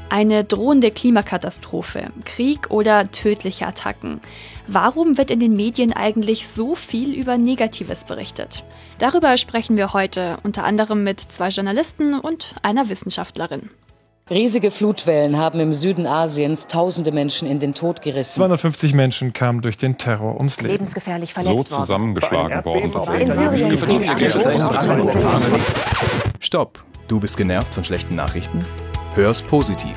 Eine drohende Klimakatastrophe, Krieg oder tödliche Attacken. Warum wird in den Medien eigentlich so viel über Negatives berichtet? Darüber sprechen wir heute, unter anderem mit 2 Journalisten und einer Wissenschaftlerin. Riesige Flutwellen haben im Süden Asiens tausende Menschen in den Tod gerissen. 250 Menschen kamen durch den Terror ums Leben. Lebensgefährlich verletzt so zusammengeschlagen worden, dass er Stopp! Du bist genervt von schlechten Nachrichten? Hör's positiv.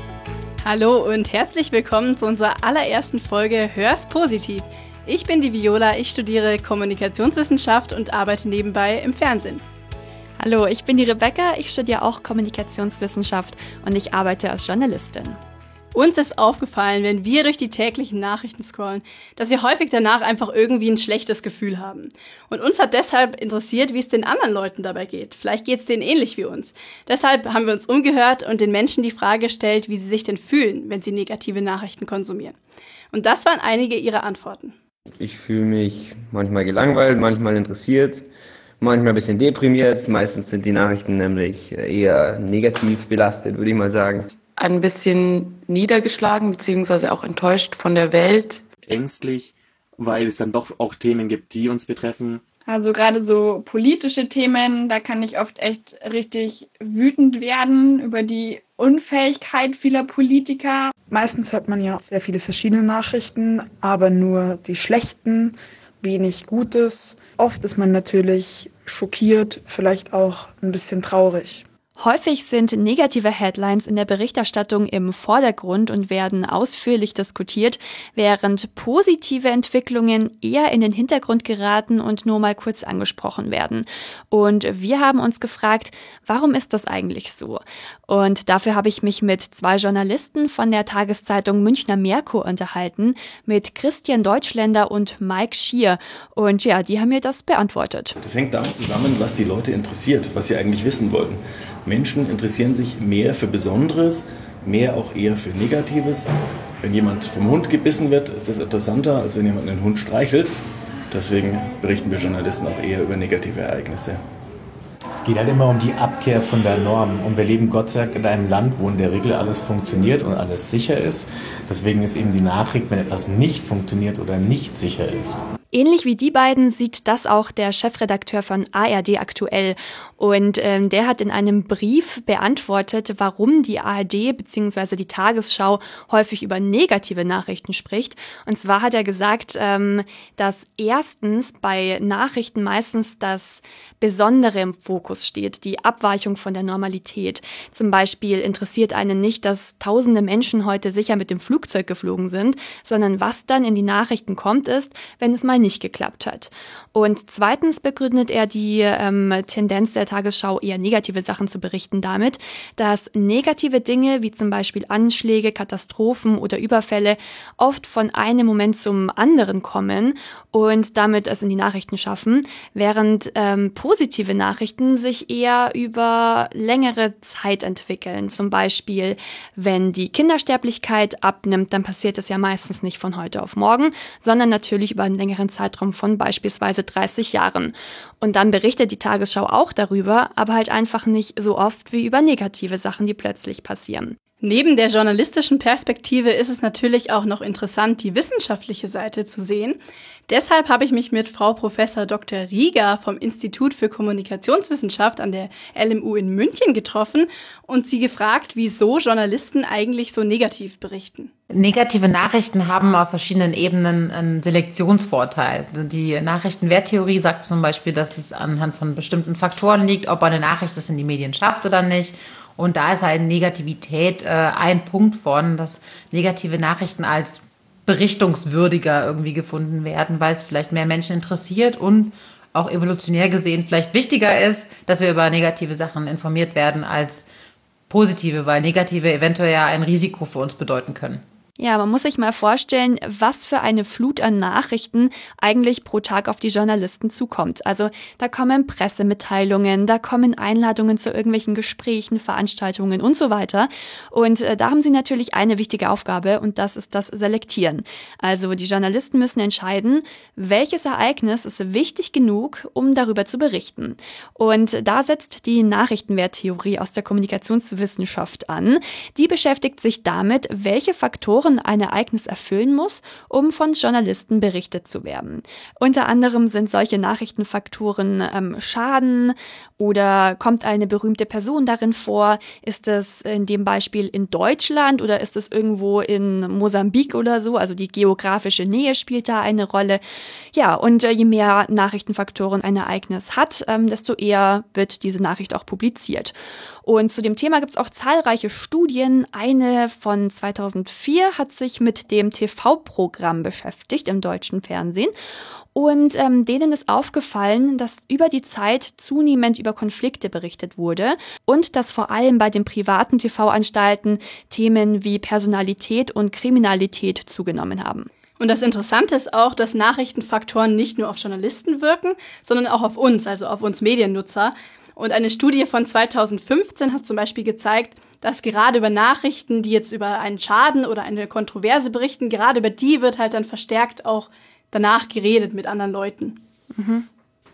Hallo und herzlich willkommen zu unserer allerersten Folge Hör's positiv. Ich bin die Viola, ich studiere Kommunikationswissenschaft und arbeite nebenbei im Fernsehen. Hallo, ich bin die Rebecca, ich studiere auch Kommunikationswissenschaft und ich arbeite als Journalistin. Uns ist aufgefallen, wenn wir durch die täglichen Nachrichten scrollen, dass wir häufig danach einfach irgendwie ein schlechtes Gefühl haben. Und uns hat deshalb interessiert, wie es den anderen Leuten dabei geht. Vielleicht geht es denen ähnlich wie uns. Deshalb haben wir uns umgehört und den Menschen die Frage gestellt, wie sie sich denn fühlen, wenn sie negative Nachrichten konsumieren. Und das waren einige ihrer Antworten. Ich fühle mich manchmal gelangweilt, manchmal interessiert, manchmal ein bisschen deprimiert. Meistens sind die Nachrichten nämlich eher negativ belastet, würde ich mal sagen. Ein bisschen niedergeschlagen bzw. auch enttäuscht von der Welt. Ängstlich, weil es dann doch auch Themen gibt, die uns betreffen. Also gerade so politische Themen, da kann ich oft echt richtig wütend werden über die Unfähigkeit vieler Politiker. Meistens hört man ja sehr viele verschiedene Nachrichten, aber nur die schlechten, wenig Gutes. Oft ist man natürlich schockiert, vielleicht auch ein bisschen traurig. Häufig sind negative Headlines in der Berichterstattung im Vordergrund und werden ausführlich diskutiert, während positive Entwicklungen eher in den Hintergrund geraten und nur mal kurz angesprochen werden. Und wir haben uns gefragt, warum ist das eigentlich so? Und dafür habe ich mich mit 2 Journalisten von der Tageszeitung Münchner Merkur unterhalten, mit Christian Deutschländer und Mike Schier. Und ja, die haben mir das beantwortet. Das hängt damit zusammen, was die Leute interessiert, was sie eigentlich wissen wollen. Menschen interessieren sich mehr für Besonderes, mehr auch eher für Negatives. Wenn jemand vom Hund gebissen wird, ist das interessanter, als wenn jemand einen Hund streichelt. Deswegen berichten wir Journalisten auch eher über negative Ereignisse. Es geht halt immer um die Abkehr von der Norm. Und wir leben Gott sei Dank in einem Land, wo in der Regel alles funktioniert und alles sicher ist. Deswegen ist eben die Nachricht, wenn etwas nicht funktioniert oder nicht sicher ist. Ähnlich wie die beiden sieht das auch der Chefredakteur von ARD aktuell. Und der hat in einem Brief beantwortet, warum die ARD bzw. die Tagesschau häufig über negative Nachrichten spricht. Und zwar hat er gesagt, dass erstens bei Nachrichten meistens das Besondere im Fokus steht, die Abweichung von der Normalität. Zum Beispiel interessiert einen nicht, dass tausende Menschen heute sicher mit dem Flugzeug geflogen sind, sondern was dann in die Nachrichten kommt, ist, wenn es mal nicht geklappt hat. Und zweitens begründet er die Tendenz der Tagesschau, eher negative Sachen zu berichten damit, dass negative Dinge wie zum Beispiel Anschläge, Katastrophen oder Überfälle oft von einem Moment zum anderen kommen und damit es in die Nachrichten schaffen, während positive Nachrichten sich eher über längere Zeit entwickeln. Zum Beispiel, wenn die Kindersterblichkeit abnimmt, dann passiert es ja meistens nicht von heute auf morgen, sondern natürlich über einen längeren Zeitraum von beispielsweise 30 Jahren. Und dann berichtet die Tagesschau auch darüber, aber halt einfach nicht so oft wie über negative Sachen, die plötzlich passieren. Neben der journalistischen Perspektive ist es natürlich auch noch interessant, die wissenschaftliche Seite zu sehen. Deshalb habe ich mich mit Frau Prof. Dr. Rieger vom Institut für Kommunikationswissenschaft an der LMU in München getroffen und sie gefragt, wieso Journalisten eigentlich so negativ berichten. Negative Nachrichten haben auf verschiedenen Ebenen einen Selektionsvorteil. Die Nachrichtenwerttheorie sagt zum Beispiel, dass es anhand von bestimmten Faktoren liegt, ob eine Nachricht es in die Medien schafft oder nicht. Und da ist halt Negativität ein Punkt von, dass negative Nachrichten als berichtungswürdiger irgendwie gefunden werden, weil es vielleicht mehr Menschen interessiert und auch evolutionär gesehen vielleicht wichtiger ist, dass wir über negative Sachen informiert werden als positive, weil negative eventuell ja ein Risiko für uns bedeuten können. Ja, man muss sich mal vorstellen, was für eine Flut an Nachrichten eigentlich pro Tag auf die Journalisten zukommt. Also da kommen Pressemitteilungen, da kommen Einladungen zu irgendwelchen Gesprächen, Veranstaltungen und so weiter. Und da haben sie natürlich eine wichtige Aufgabe und das ist das Selektieren. Also die Journalisten müssen entscheiden, welches Ereignis ist wichtig genug, um darüber zu berichten. Und da setzt die Nachrichtenwerttheorie aus der Kommunikationswissenschaft an. Die beschäftigt sich damit, welche Faktoren ein Ereignis erfüllen muss, um von Journalisten berichtet zu werden. Unter anderem sind solche Nachrichtenfaktoren Schaden oder kommt eine berühmte Person darin vor? Ist es in dem Beispiel in Deutschland oder ist es irgendwo in Mosambik oder so? Also die geografische Nähe spielt da eine Rolle. Ja, und je mehr Nachrichtenfaktoren ein Ereignis hat, desto eher wird diese Nachricht auch publiziert. Und zu dem Thema gibt es auch zahlreiche Studien. Eine von 2004 hat sich mit dem TV-Programm beschäftigt im deutschen Fernsehen. Und denen ist aufgefallen, dass über die Zeit zunehmend über Konflikte berichtet wurde und dass vor allem bei den privaten TV-Anstalten Themen wie Personalität und Kriminalität zugenommen haben. Und das Interessante ist auch, dass Nachrichtenfaktoren nicht nur auf Journalisten wirken, sondern auch auf uns, also auf uns Mediennutzer. Und eine Studie von 2015 hat zum Beispiel gezeigt, dass gerade über Nachrichten, die jetzt über einen Schaden oder eine Kontroverse berichten, gerade über die wird halt dann verstärkt auch danach geredet mit anderen Leuten. Mhm.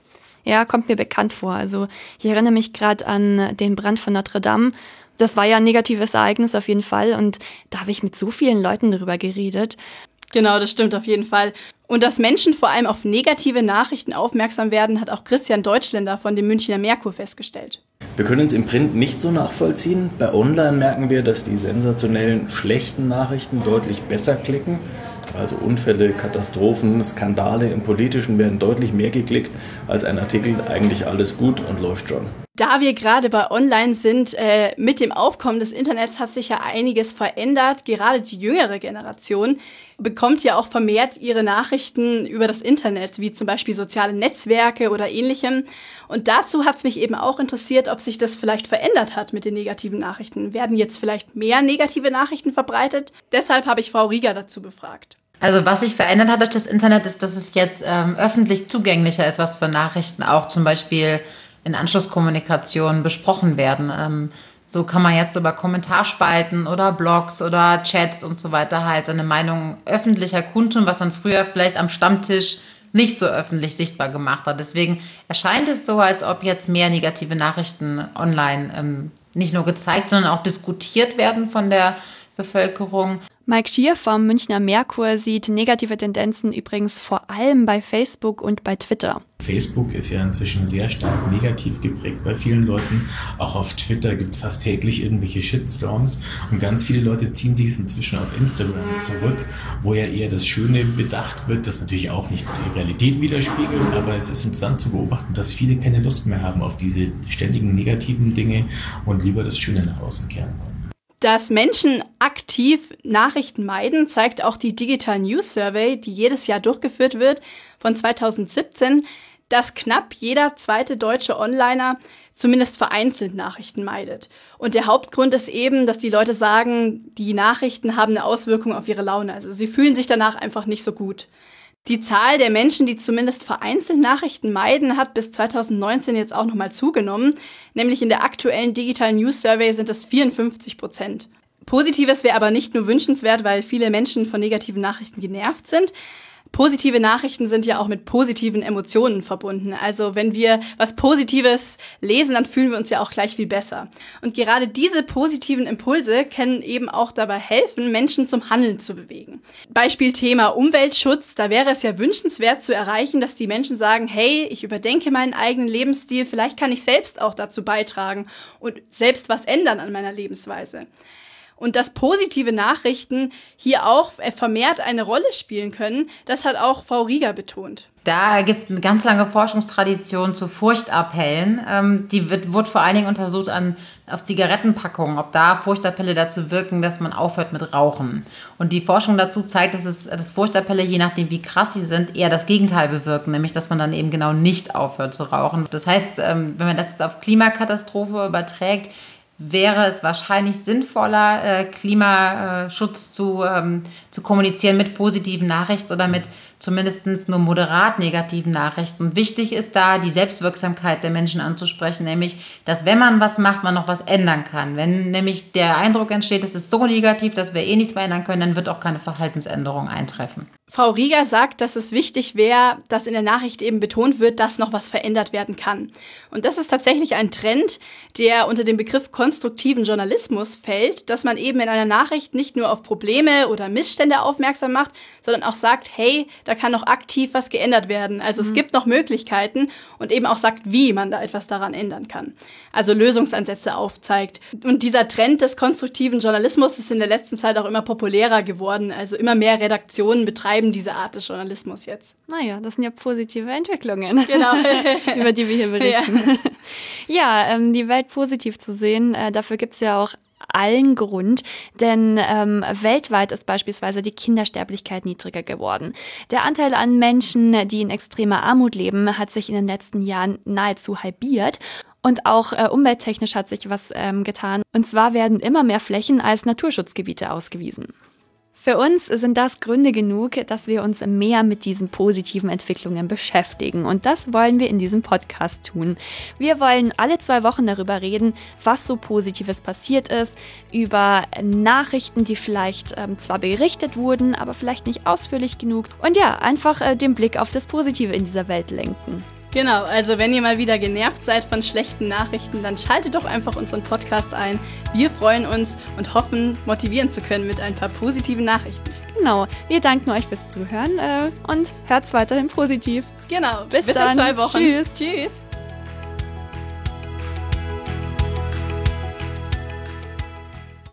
Ja, kommt mir bekannt vor. Also ich erinnere mich gerade an den Brand von Notre Dame. Das war ja ein negatives Ereignis auf jeden Fall und da habe ich mit so vielen Leuten darüber geredet. Genau, das stimmt auf jeden Fall. Und dass Menschen vor allem auf negative Nachrichten aufmerksam werden, hat auch Christian Deutschländer von dem Münchner Merkur festgestellt. Wir können es im Print nicht so nachvollziehen. Bei Online merken wir, dass die sensationellen, schlechten Nachrichten deutlich besser klicken. Also Unfälle, Katastrophen, Skandale im Politischen werden deutlich mehr geklickt als ein Artikel, eigentlich alles gut und läuft schon. Da wir gerade bei Online sind, mit dem Aufkommen des Internets hat sich ja einiges verändert. Gerade die jüngere Generation bekommt ja auch vermehrt ihre Nachrichten über das Internet, wie zum Beispiel soziale Netzwerke oder ähnlichem. Und dazu hat es mich eben auch interessiert, ob sich das vielleicht verändert hat mit den negativen Nachrichten. Werden jetzt vielleicht mehr negative Nachrichten verbreitet? Deshalb habe ich Frau Rieger dazu befragt. Also was sich verändert hat durch das Internet ist, dass es jetzt öffentlich zugänglicher ist, was für Nachrichten auch zum Beispiel in Anschlusskommunikation besprochen werden. So kann man jetzt über Kommentarspalten oder Blogs oder Chats und so weiter halt seine Meinung öffentlicher kundtun, was man früher vielleicht am Stammtisch nicht so öffentlich sichtbar gemacht hat. Deswegen erscheint es so, als ob jetzt mehr negative Nachrichten online nicht nur gezeigt, sondern auch diskutiert werden von der Bevölkerung. Mike Schier vom Münchner Merkur sieht negative Tendenzen übrigens vor allem bei Facebook und bei Twitter. Facebook ist ja inzwischen sehr stark negativ geprägt bei vielen Leuten. Auch auf Twitter gibt es fast täglich irgendwelche Shitstorms. Und ganz viele Leute ziehen sich inzwischen auf Instagram zurück, wo ja eher das Schöne bedacht wird, das natürlich auch nicht die Realität widerspiegelt. Aber es ist interessant zu beobachten, dass viele keine Lust mehr haben auf diese ständigen negativen Dinge und lieber das Schöne nach außen kehren wollen. Dass Menschen aktiv Nachrichten meiden, zeigt auch die Digital News Survey, die jedes Jahr durchgeführt wird, von 2017, dass knapp jeder zweite deutsche Onliner zumindest vereinzelt Nachrichten meidet. Und der Hauptgrund ist eben, dass die Leute sagen, die Nachrichten haben eine Auswirkung auf ihre Laune. Also sie fühlen sich danach einfach nicht so gut. Die Zahl der Menschen, die zumindest vereinzelt Nachrichten meiden, hat bis 2019 jetzt auch nochmal zugenommen. Nämlich in der aktuellen Digital News Survey sind es 54%. Positives wäre aber nicht nur wünschenswert, weil viele Menschen von negativen Nachrichten genervt sind. Positive Nachrichten sind ja auch mit positiven Emotionen verbunden. Also wenn wir was Positives lesen, dann fühlen wir uns ja auch gleich viel besser. Und gerade diese positiven Impulse können eben auch dabei helfen, Menschen zum Handeln zu bewegen. Beispiel Thema Umweltschutz. Da wäre es ja wünschenswert zu erreichen, dass die Menschen sagen, hey, ich überdenke meinen eigenen Lebensstil, vielleicht kann ich selbst auch dazu beitragen und selbst was ändern an meiner Lebensweise. Und dass positive Nachrichten hier auch vermehrt eine Rolle spielen können, das hat auch Frau Rieger betont. Da gibt es eine ganz lange Forschungstradition zu Furchtappellen. Die wird vor allen Dingen untersucht auf Zigarettenpackungen, ob da Furchtappelle dazu wirken, dass man aufhört mit Rauchen. Und die Forschung dazu zeigt, dass Furchtappelle, je nachdem wie krass sie sind, eher das Gegenteil bewirken, nämlich dass man dann eben genau nicht aufhört zu rauchen. Das heißt, wenn man das jetzt auf Klimakatastrophe überträgt, wäre es wahrscheinlich sinnvoller, Klimaschutz zu kommunizieren mit positiven Nachrichten oder mit zumindest nur moderat negativen Nachrichten. Und wichtig ist da, die Selbstwirksamkeit der Menschen anzusprechen, nämlich, dass wenn man was macht, man noch was ändern kann. Wenn nämlich der Eindruck entsteht, es ist so negativ, dass wir nichts mehr ändern können, dann wird auch keine Verhaltensänderung eintreffen. Frau Rieger sagt, dass es wichtig wäre, dass in der Nachricht eben betont wird, dass noch was verändert werden kann. Und das ist tatsächlich ein Trend, der unter dem Begriff konstruktiven Journalismus fällt, dass man eben in einer Nachricht nicht nur auf Probleme oder Missstände aufmerksam macht, sondern auch sagt, hey, da kann noch aktiv was geändert werden. Also es gibt noch Möglichkeiten und eben auch sagt, wie man da etwas daran ändern kann. Also Lösungsansätze aufzeigt. Und dieser Trend des konstruktiven Journalismus ist in der letzten Zeit auch immer populärer geworden. Also immer mehr Redaktionen betreiben diese Art des Journalismus jetzt. Naja, das sind ja positive Entwicklungen, genau. über die wir hier berichten. Ja, die Welt positiv zu sehen, dafür gibt's ja auch allen Grund, denn weltweit ist beispielsweise die Kindersterblichkeit niedriger geworden. Der Anteil an Menschen, die in extremer Armut leben, hat sich in den letzten Jahren nahezu halbiert. Und auch umwelttechnisch hat sich was getan. Und zwar werden immer mehr Flächen als Naturschutzgebiete ausgewiesen. Für uns sind das Gründe genug, dass wir uns mehr mit diesen positiven Entwicklungen beschäftigen. Und das wollen wir in diesem Podcast tun. Wir wollen alle 2 Wochen darüber reden, was so Positives passiert ist, über Nachrichten, die vielleicht zwar berichtet wurden, aber vielleicht nicht ausführlich genug. Und ja, einfach den Blick auf das Positive in dieser Welt lenken. Genau, also wenn ihr mal wieder genervt seid von schlechten Nachrichten, dann schaltet doch einfach unseren Podcast ein. Wir freuen uns und hoffen, motivieren zu können mit ein paar positiven Nachrichten. Genau, wir danken euch fürs Zuhören und hört's weiterhin positiv. Genau, bis in 2 Wochen. Tschüss. Tschüss.